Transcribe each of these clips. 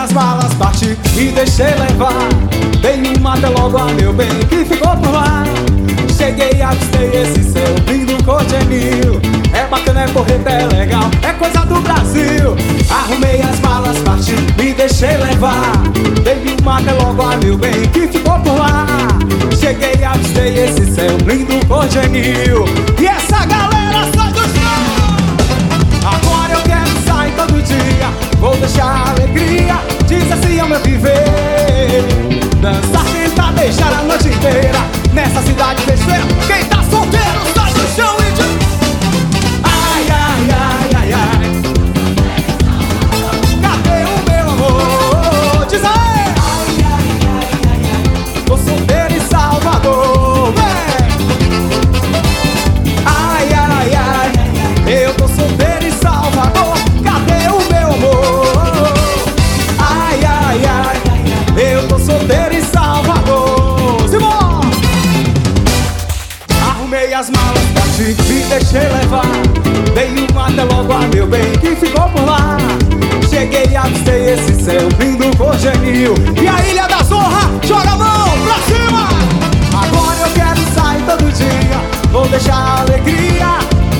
as malas, parti e deixei levar. Dei uma até logo a meu bem que ficou por lá. Cheguei, avistei esse céu lindo, cor de mil. É bacana, é porreta, é legal, é coisa do Brasil. Arrumei as malas, parti, me deixei levar. Dei uma até logo a meu bem que ficou por lá. Cheguei, avistei esse céu lindo, cor de mil. E essa galera sai do chão. Agora eu quero sair todo dia, vou deixar a alegria, diz assim é o meu viver. Dançar, tentar deixar a noite inteira nessa cidade besteira. Quem tá solteiro sai do chão e diz: ai, ai, ai, ai, ai, cadê o meu amor? Diz aí! Ai, ai, ai, ai, ai, tô solteiro em Salvador, vem! Ai, ai, ai, eu tô solteiro em Salvador, cadê o meu amor? Ai, ai, ai, eu tô solteiro em Salvador. Simão! Arrumei as malas, parti, me deixei levar. Dei uma até logo a meu bem que ficou por lá. Cheguei e avistei esse céu lindo, cor de mil. E a Ilha da Zorra, joga a mão pra cima! Agora eu quero sair todo dia, vou deixar a alegria,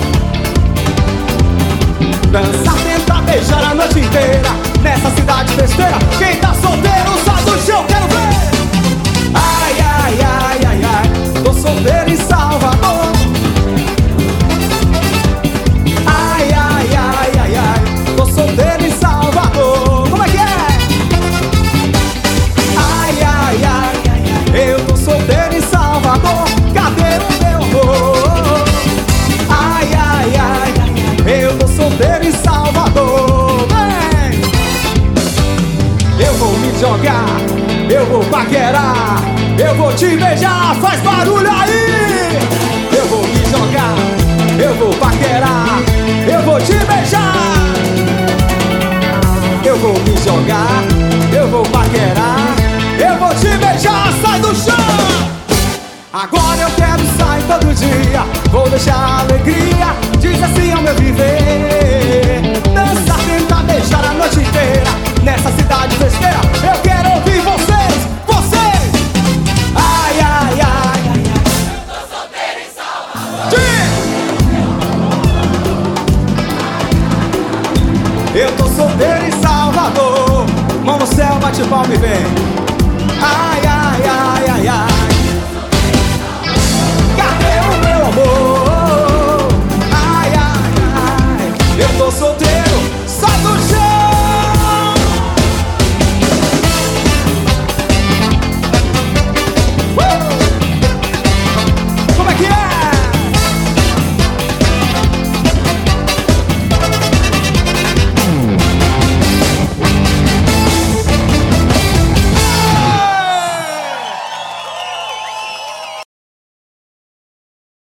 dançar, tentar beijar a noite inteira nessa cidade besteira. Quem tá solteiro sai do chão, quero ver! Ai, ai, ai, ai, ai, tô solteiro em Salvador. Ai, ai, ai, ai, ai, tô solteiro em Salvador. Como é que é? Ai, ai, ai, eu tô solteiro em Salvador, cadê o meu amor? Ai, ai, ai, eu tô solteiro em Salvador, vem! Eu vou me jogar, eu vou paquerar, eu vou te beijar, faz barulho aí! Eu vou me jogar, eu vou paquerar, eu vou te beijar. Eu vou me jogar, eu vou paquerar, eu vou te beijar, sai do chão! Agora eu quero sair todo dia, vou deixar a alegria, diz assim é o meu viver. Dançar, tentar deixar a noite inteira nessa cidade besteira. Eu quero ouvir vocês, vocês! Ai, ai, ai, ai, ai, eu tô solteiro em Salvador. Eu tô solteiro em Salvador. Mão no céu, bate palma e vem. Ai, ai, ai, ai, ai, cadê o meu amor?